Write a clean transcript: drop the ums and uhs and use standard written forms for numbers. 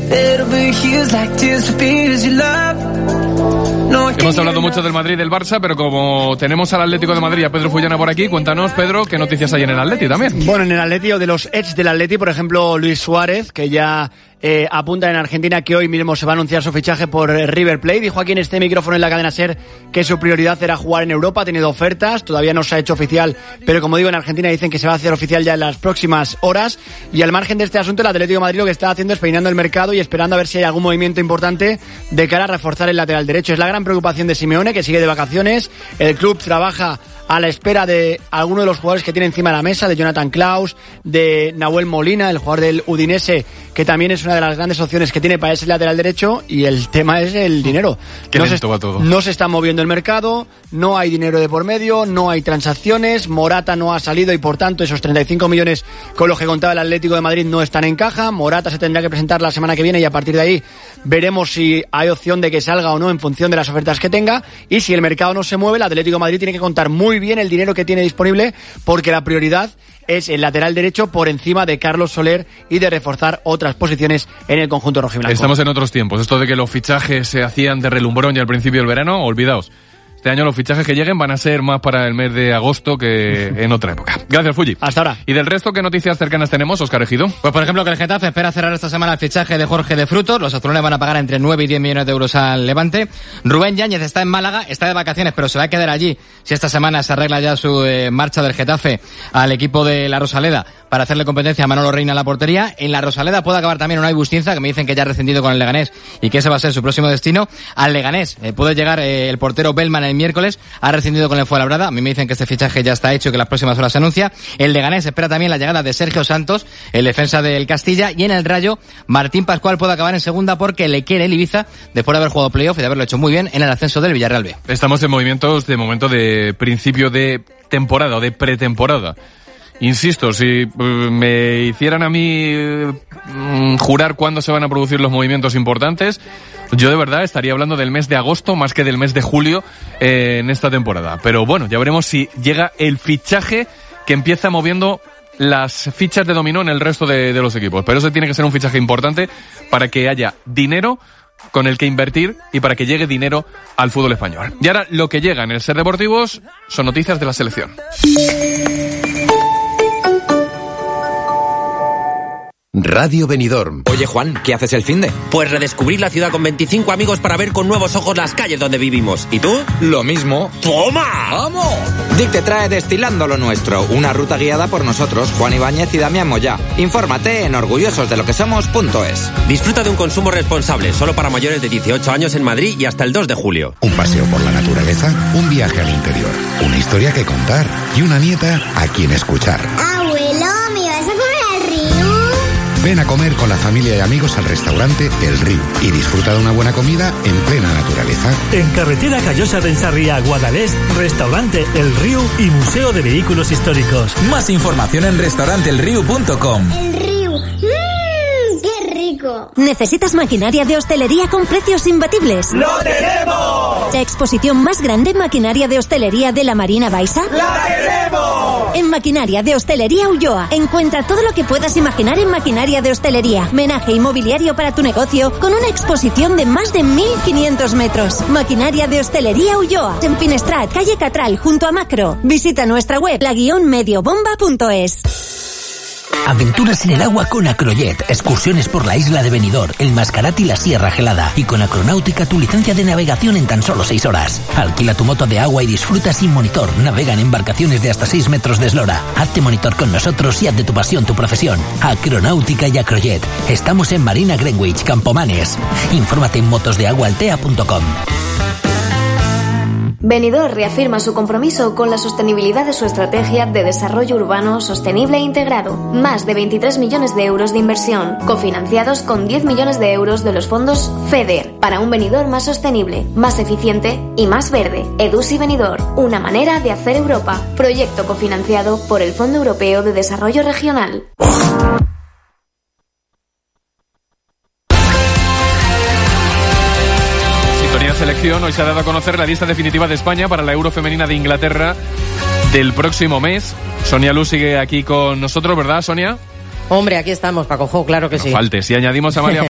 Hemos hablado mucho del Madrid y del Barça, pero como tenemos al Atlético de Madrid y a Pedro Fullana por aquí, cuéntanos, Pedro, ¿qué noticias hay en el Atleti también? Bueno, en el Atleti o de los ex del Atleti, por ejemplo, Luis Suárez, que ya apunta en Argentina que hoy mismo se va a anunciar su fichaje por River Plate. Dijo aquí en este micrófono en la cadena SER que su prioridad era jugar en Europa. Ha tenido ofertas, todavía no se ha hecho oficial, pero como digo, en Argentina dicen que se va a hacer oficial ya en las próximas horas. Y al margen de este asunto, el Atlético de Madrid lo que está haciendo es peinando el mercado y esperando a ver si hay algún movimiento importante de cara a reforzar el lateral derecho. Es la gran preocupación de Simeone, que sigue de vacaciones. El club trabaja a la espera de alguno de los jugadores que tiene encima de la mesa, de Jonathan Klaus, de Nahuel Molina, el jugador del Udinese, que también es una de las grandes opciones que tiene para ese lateral derecho, y el tema es el dinero. No se está moviendo el mercado, no hay dinero de por medio, no hay transacciones, Morata no ha salido y por tanto esos 35 millones con los que contaba el Atlético de Madrid no están en caja. Morata se tendrá que presentar la semana que viene y a partir de ahí veremos si hay opción de que salga o no en función de las ofertas que tenga, y si el mercado no se mueve, el Atlético de Madrid tiene que contar muy bien el dinero que tiene disponible, porque la prioridad es el lateral derecho por encima de Carlos Soler y de reforzar otras posiciones en el conjunto rojiblanco. Estamos en otros tiempos. Esto de que los fichajes se hacían de relumbrón y al principio del verano, olvidaos. Este año los fichajes que lleguen van a ser más para el mes de agosto que en otra época. Gracias, Fulli. Hasta ahora. ¿Y del resto qué noticias cercanas tenemos, Óscar Ejido? Pues por ejemplo que el Getafe espera cerrar esta semana el fichaje de Jorge de Frutos. Los azulones van a pagar entre 9 y 10 millones de euros al Levante. Rubén Yáñez está en Málaga, está de vacaciones, pero se va a quedar allí si esta semana se arregla ya su marcha del Getafe al equipo de la Rosaleda para hacerle competencia a Manolo Reina en la portería. En la Rosaleda puede acabar también Unai Bustinza, que me dicen que ya ha rescindido con el Leganés y que ese va a ser su próximo destino. Al Leganés puede llegar el portero Bellman el miércoles, ha rescindido con el Fuenlabrada. A mí me dicen que este fichaje ya está hecho y que en las próximas horas se anuncia. El Leganés espera también la llegada de Sergio Santos, el defensa del Castilla, y en el Rayo Martín Pascual puede acabar en segunda porque le quiere el Ibiza después de haber jugado playoff y de haberlo hecho muy bien en el ascenso del Villarreal B. Estamos en movimientos de momento de principio de temporada o de pretemporada. Insisto, si me hicieran a mí jurar cuándo se van a producir los movimientos importantes, yo de verdad estaría hablando del mes de agosto más que del mes de julio en esta temporada. Pero bueno, ya veremos si llega el fichaje que empieza moviendo las fichas de dominó en el resto de los equipos. Pero eso tiene que ser un fichaje importante para que haya dinero con el que invertir y para que llegue dinero al fútbol español. Y ahora lo que llega en el Ser Deportivos son noticias de la selección. Radio Benidorm. Oye, Juan, ¿qué haces el finde? Pues redescubrir la ciudad con 25 amigos para ver con nuevos ojos las calles donde vivimos. ¿Y tú? Lo mismo. ¡Toma! ¡Vamos! DIC te trae Destilando lo Nuestro, una ruta guiada por nosotros, Juan Ibáñez y Damián Moyá. Infórmate en orgullososdeloquesomos.es. Disfruta de un consumo responsable, solo para mayores de 18 años en Madrid y hasta el 2 de julio. Un paseo por la naturaleza, un viaje al interior, una historia que contar y una nieta a quien escuchar. Abuelo, ¿me vas a comer al río? Ven a comer con la familia y amigos al restaurante El Río y disfruta de una buena comida en plena naturaleza. En carretera Callosa de Ensarría, Guadalest, restaurante El Río y Museo de Vehículos Históricos. Más información en restauranteelrío.com. El Río. ¡Qué rico! ¿Necesitas maquinaria de hostelería con precios imbatibles? ¡Lo tenemos! ¿La exposición más grande en maquinaria de hostelería de la Marina Baixa? ¡La tenemos! En Maquinaria de Hostelería Ulloa encuentra todo lo que puedas imaginar en maquinaria de hostelería, menaje inmobiliario para tu negocio con una exposición de más de 1.500 metros. Maquinaria de Hostelería Ulloa, en Finestrat, calle Catral, junto a Macro. Visita nuestra web, la-mediobomba.es. Aventuras en el agua con Acrojet, excursiones por la isla de Benidorm, el Mascarat y la Sierra Gelada. Y con Acronáutica tu licencia de navegación en tan solo 6 horas. Alquila tu moto de agua y disfruta sin monitor. Navega en embarcaciones de hasta 6 metros de eslora. Hazte monitor con nosotros y haz de tu pasión tu profesión. Acronáutica y Acrojet. Estamos en Marina Greenwich, Campomanes. Infórmate en motosdeaguaaltea.com. Benidorm reafirma su compromiso con la sostenibilidad de su estrategia de desarrollo urbano sostenible e integrado. Más de 23 millones de euros de inversión, cofinanciados con 10 millones de euros de los fondos FEDER, para un Benidorm más sostenible, más eficiente y más verde. Edusi Benidorm, una manera de hacer Europa. Proyecto cofinanciado por el Fondo Europeo de Desarrollo Regional. Selección, hoy se ha dado a conocer la lista definitiva de España para la Euro Femenina de Inglaterra del próximo mes. Sonia Luz sigue aquí con nosotros, ¿verdad, Sonia? Hombre, aquí estamos, Paco Jo, claro que sí. No faltes. Y añadimos a Amalia